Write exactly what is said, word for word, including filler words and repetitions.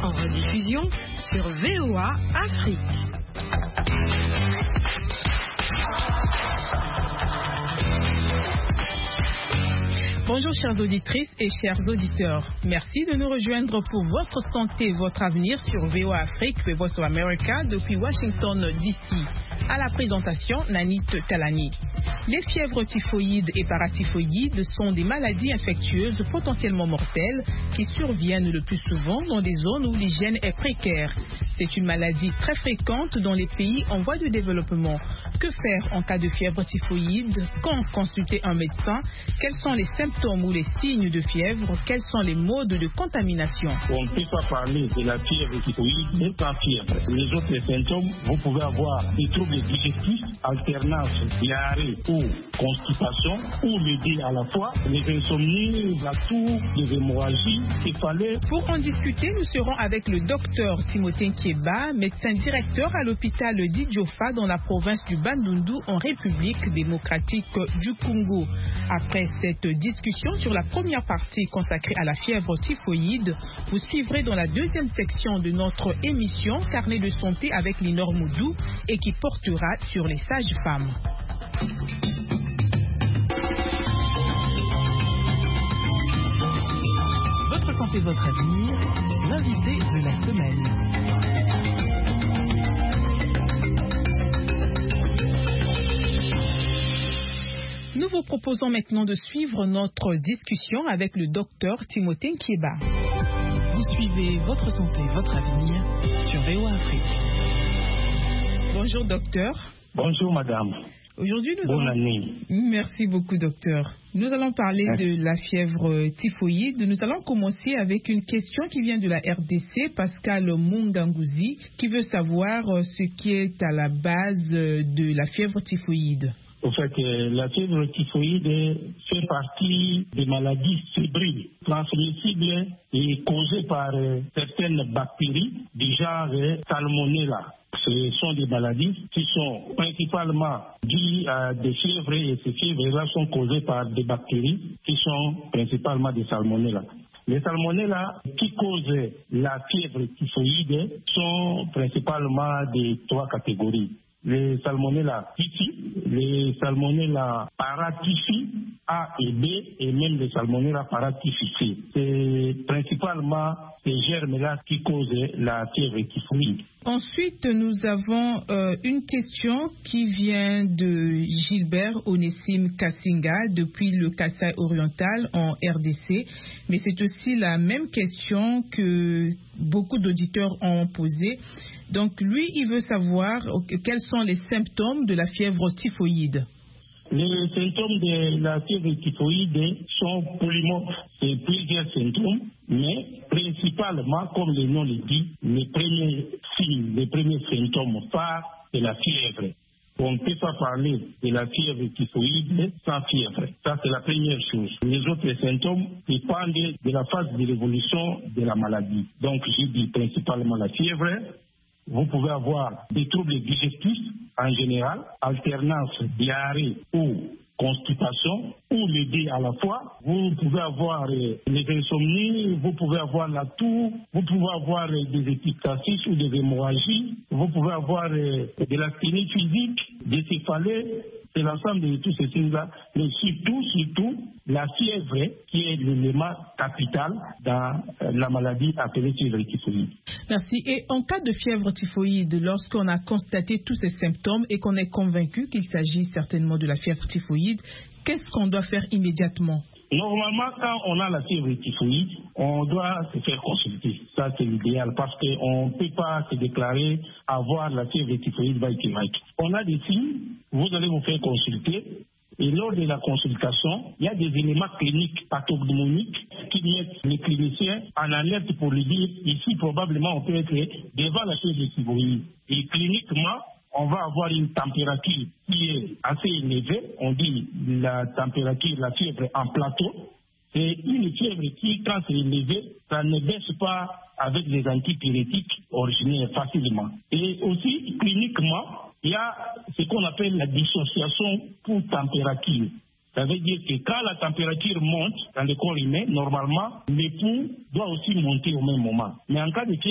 en rediffusion sur V O A Afrique. Bonjour chères auditrices et chers auditeurs. Merci de nous rejoindre pour votre santé et votre avenir sur V O A Afrique et Voice of America depuis Washington D C. À la présentation, Nanit Talani. Les fièvres typhoïdes et paratyphoïdes sont des maladies infectieuses potentiellement mortelles qui surviennent le plus souvent dans des zones où l'hygiène est précaire. C'est une maladie très fréquente dans les pays en voie de développement. Que faire en cas de fièvre typhoïde? Quand consulter un médecin? Quels sont les symptômes ou les signes de fièvre? Quels sont les modes de contamination? On ne peut pas parler de la fièvre typhoïde sans fièvre. Les autres symptômes, vous pouvez avoir des troubles digestifs, alternance, diarrhée ou constipation, ou les deux à la fois, les insomnies, la toux, les hémorragies, céphalées. Pour en discuter, nous serons avec le docteur Timothée Nkieba, médecin directeur à l'hôpital d'Idjofa dans la province du Bandundu en République démocratique du Congo. Après cette discussion sur la première partie consacrée à la fièvre typhoïde, vous suivrez dans la deuxième section de notre émission Carnet de santé avec Linor Moudou et qui portera sur les sages-femmes. Votre santé, votre avenir, l'invité de la semaine. Nous vous proposons maintenant de suivre notre discussion avec le docteur Timothée Nkieba. Vous suivez Votre santé, votre avenir sur V O A Afrique. Bonjour docteur. Bonjour madame. Aujourd'hui, nous Bonne allons... année. Merci beaucoup docteur. Nous allons parler Merci. de la fièvre typhoïde. Nous allons commencer avec une question qui vient de la R D C, Pascal Mungangouzi, qui veut savoir ce qui est à la base de la fièvre typhoïde. Au fait, euh, la fièvre typhoïde fait partie des maladies fébriles, transmissibles et causées par euh, certaines bactéries du genre euh, Salmonella. Ce sont des maladies qui sont principalement dues à des fièvres et ces fièvres-là sont causées par des bactéries qui sont principalement des Salmonella. Les salmonella qui causent la fièvre typhoïde sont principalement de trois catégories. Les salmonella typhi, les salmonella paratyphi A et B et même les salmonella paratyphi C. C'est principalement ces germes-là qui causent la fièvre typhoïde. Ensuite, nous avons euh, une question qui vient de Gilbert Onessim Kassinga depuis le Kasaï oriental en R D C. Mais c'est aussi la même question que beaucoup d'auditeurs ont posée. Donc lui, il veut savoir quels sont les symptômes de la fièvre typhoïde. Les symptômes de la fièvre typhoïde sont polymorphes. C'est plusieurs symptômes, mais principalement, comme le nom le dit, les premiers signes, les premiers symptômes phares de la fièvre. On ne peut pas parler de la fièvre typhoïde sans fièvre. Ça, c'est la première chose. Les autres symptômes dépendent de la phase de l'évolution de la maladie. Donc, j'ai dit principalement la fièvre. Vous pouvez avoir des troubles digestifs en général, alternance, diarrhée ou constipation, ou les deux à la fois. Vous pouvez avoir euh, les insomnies, vous pouvez avoir la toux, vous pouvez avoir euh, des épistaxis ou des hémorragies, vous pouvez avoir euh, de l'asthénie physique, des céphalées. C'est l'ensemble de tous ces signes-là, mais surtout, surtout, la fièvre qui est l'élément capital dans la maladie appelée fièvre typhoïde. Merci. Et en cas de fièvre typhoïde, lorsqu'on a constaté tous ces symptômes et qu'on est convaincu qu'il s'agit certainement de la fièvre typhoïde, qu'est-ce qu'on doit faire immédiatement? Normalement, quand on a la fièvre typhoïde, on doit se faire consulter. Ça, c'est l'idéal parce qu'on ne peut pas se déclarer avoir la fièvre typhoïde by Québec. On a des signes, vous allez vous faire consulter. Et lors de la consultation, il y a des éléments cliniques pathognomoniques qui mettent les cliniciens en alerte pour lui dire ici, probablement, on peut être devant la fièvre typhoïde. Et cliniquement, on va avoir une température qui est assez élevée. On dit la température, la fièvre en plateau. C'est une fièvre qui, quand c'est élevé, ça ne baisse pas avec les antipyrétiques originaires facilement. Et aussi, cliniquement, il y a ce qu'on appelle la dissociation pour température. Ça veut dire que quand la température monte dans le corps humain, normalement, le pouls doit aussi monter au même moment. Mais en cas de